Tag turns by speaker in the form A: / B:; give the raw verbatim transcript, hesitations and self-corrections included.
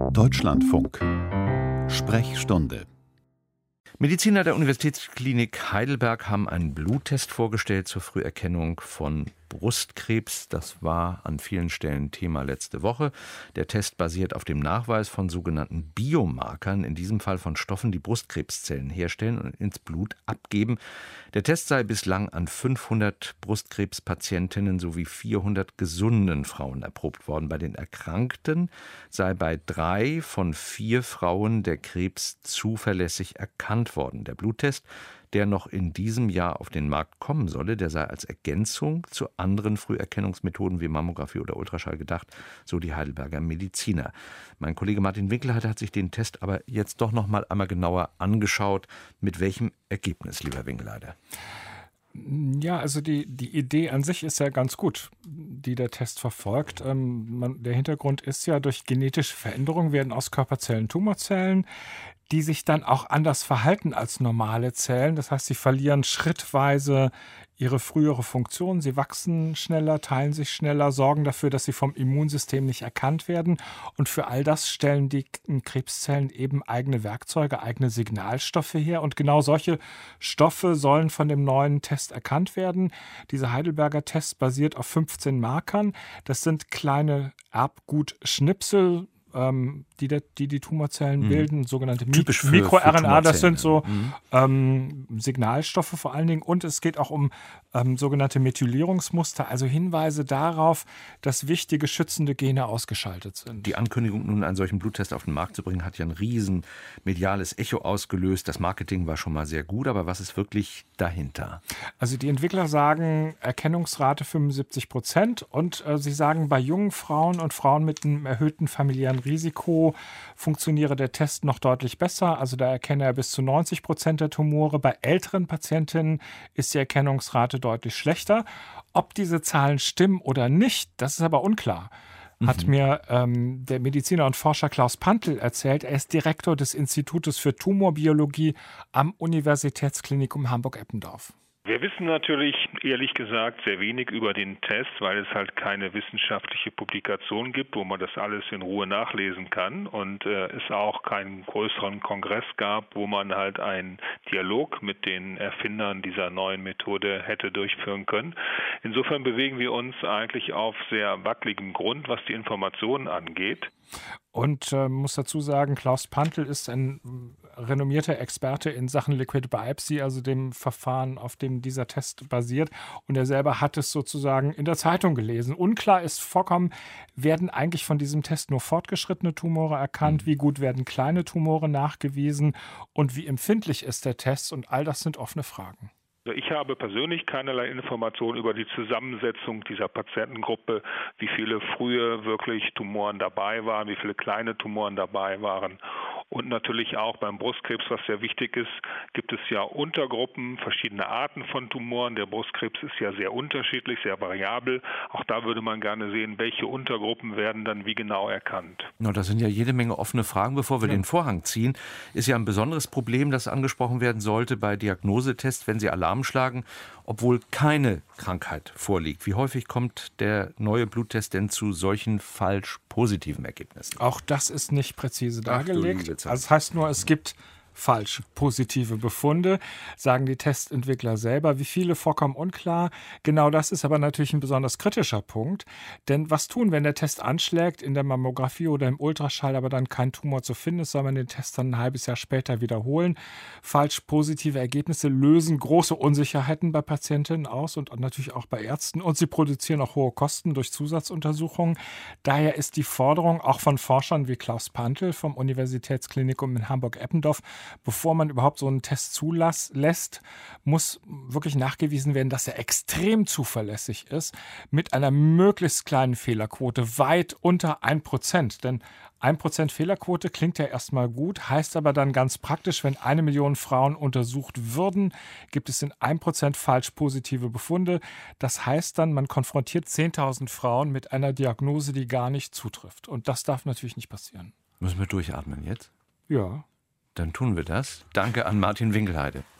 A: Deutschlandfunk. Sprechstunde. Mediziner der Universitätsklinik Heidelberg haben einen Bluttest vorgestellt zur Früherkennung von Brustkrebs. Das war an vielen Stellen Thema letzte Woche. Der Test basiert auf dem Nachweis von sogenannten Biomarkern, in diesem Fall von Stoffen, die Brustkrebszellen herstellen und ins Blut abgeben. Der Test sei bislang an fünfhundert Brustkrebspatientinnen sowie vierhundert gesunden Frauen erprobt worden. Bei den Erkrankten sei bei drei von vier Frauen der Krebs zuverlässig erkannt worden. Der Bluttest, der noch in diesem Jahr auf den Markt kommen solle, der sei als Ergänzung zu anderen Früherkennungsmethoden wie Mammographie oder Ultraschall gedacht, so die Heidelberger Mediziner. Mein Kollege Martin Winkelheiter hat sich den Test aber jetzt doch noch mal einmal genauer angeschaut. Mit welchem Ergebnis, lieber Winkelheiter?
B: Ja, also die, die Idee an sich ist ja ganz gut, die der Test verfolgt. Ähm, man, der Hintergrund ist ja, durch genetische Veränderungen werden aus Körperzellen Tumorzellen, die sich dann auch anders verhalten als normale Zellen. Das heißt, sie verlieren schrittweise ihre frühere Funktion. Sie wachsen schneller, teilen sich schneller, sorgen dafür, dass sie vom Immunsystem nicht erkannt werden. Und für all das stellen die Krebszellen eben eigene Werkzeuge, eigene Signalstoffe her. Und genau solche Stoffe sollen von dem neuen Test erkannt werden. Dieser Heidelberger Test basiert auf fünfzehn Markern. Das sind kleine Erbgutschnipsel, Die, die die Tumorzellen mhm. bilden, sogenannte MikroRNA, das sind so mhm. ähm, Signalstoffe vor allen Dingen. Und es geht auch um ähm, sogenannte Methylierungsmuster, also Hinweise darauf, dass wichtige schützende Gene ausgeschaltet sind.
A: Die Ankündigung, nun einen solchen Bluttest auf den Markt zu bringen, hat ja ein riesen mediales Echo ausgelöst. Das Marketing war schon mal sehr gut, aber was ist wirklich dahinter?
B: Also die Entwickler sagen Erkennungsrate fünfundsiebzig Prozent und äh, sie sagen, bei jungen Frauen und Frauen mit einem erhöhten familiären Risiko funktioniere der Test noch deutlich besser. Also da erkenne er bis zu neunzig Prozent der Tumore. Bei älteren Patientinnen ist die Erkennungsrate deutlich schlechter. Ob diese Zahlen stimmen oder nicht, das ist aber unklar. Hat mhm. mir ähm, der Mediziner und Forscher Klaus Pantl erzählt. Er ist Direktor des Institutes für Tumorbiologie am Universitätsklinikum Hamburg-Eppendorf.
C: Wir wissen natürlich, ehrlich gesagt, sehr wenig über den Test, weil es halt keine wissenschaftliche Publikation gibt, wo man das alles in Ruhe nachlesen kann und äh, es auch keinen größeren Kongress gab, wo man halt einen Dialog mit den Erfindern dieser neuen Methode hätte durchführen können. Insofern bewegen wir uns eigentlich auf sehr wackeligem Grund, was die Informationen angeht.
B: Und äh, muss dazu sagen, Klaus Pantl ist ein renommierter Experte in Sachen Liquid Biopsy, also dem Verfahren, auf dem dieser Test basiert. Und er selber hat es sozusagen in der Zeitung gelesen. Unklar ist vollkommen, werden eigentlich von diesem Test nur fortgeschrittene Tumore erkannt? Wie gut werden kleine Tumore nachgewiesen? Und wie empfindlich ist der Test? Und all das sind offene Fragen.
C: Ich habe persönlich keinerlei Informationen über die Zusammensetzung dieser Patientengruppe, wie viele frühe wirklich Tumoren dabei waren, wie viele kleine Tumoren dabei waren. Und natürlich auch beim Brustkrebs, was sehr wichtig ist, gibt es ja Untergruppen, verschiedene Arten von Tumoren. Der Brustkrebs ist ja sehr unterschiedlich, sehr variabel. Auch da würde man gerne sehen, welche Untergruppen werden dann wie genau erkannt.
A: No, das sind ja jede Menge offene Fragen. Bevor wir ja. den Vorhang ziehen, ist ja ein besonderes Problem, das angesprochen werden sollte bei Diagnosetests, wenn sie Alarm schlagen, obwohl keine Krankheit vorliegt. Wie häufig kommt der neue Bluttest denn zu solchen falsch positiven Ergebnissen?
B: Auch das ist nicht präzise dargelegt. Also das heißt nur, es gibt falsch positive Befunde, sagen die Testentwickler selber. Wie viele, vollkommen unklar. Genau das ist aber natürlich ein besonders kritischer Punkt. Denn was tun, wenn der Test anschlägt, in der Mammographie oder im Ultraschall, aber dann kein Tumor zu finden ist, soll man den Test dann ein halbes Jahr später wiederholen. Falsch positive Ergebnisse lösen große Unsicherheiten bei Patientinnen aus und natürlich auch bei Ärzten. Und sie produzieren auch hohe Kosten durch Zusatzuntersuchungen. Daher ist die Forderung auch von Forschern wie Klaus Pantl vom Universitätsklinikum in Hamburg-Eppendorf, bevor man überhaupt so einen Test zulässt, muss wirklich nachgewiesen werden, dass er extrem zuverlässig ist, mit einer möglichst kleinen Fehlerquote, weit unter ein Prozent. Denn ein Prozent Fehlerquote klingt ja erstmal gut, heißt aber dann ganz praktisch, wenn eine Million Frauen untersucht würden, gibt es in ein Prozent falsch positive Befunde. Das heißt dann, man konfrontiert zehntausend Frauen mit einer Diagnose, die gar nicht zutrifft. Und das darf natürlich nicht passieren.
A: Müssen wir durchatmen jetzt?
B: Ja.
A: Dann tun wir das. Danke an Martin Winkelheiter.